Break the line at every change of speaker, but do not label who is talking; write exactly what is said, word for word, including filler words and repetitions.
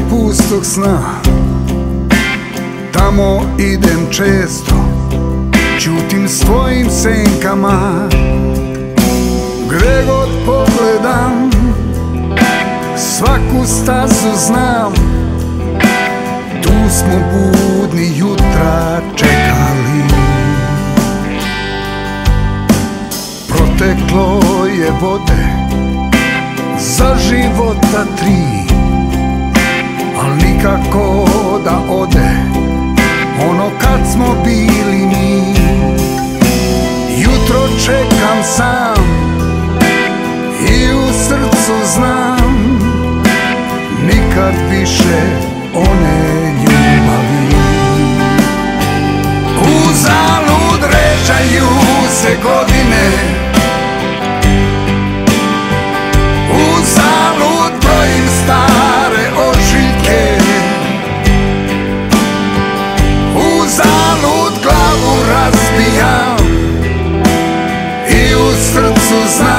pustog sna, tamo idem često, ćutim s tvojim senkama. Gde god pogledam, svaku stazu znam, tu smo budni jutra čekali. Proteklo je vode za života tri, al nikako da ode ono kad smo bili mi. Jutro čekam sam i u srcu znam, nikad više one ljubavi. Uzalud ređaju se godine, uzalud brojim stare ožiljke, uzalud glavu razbijam i u srcu znam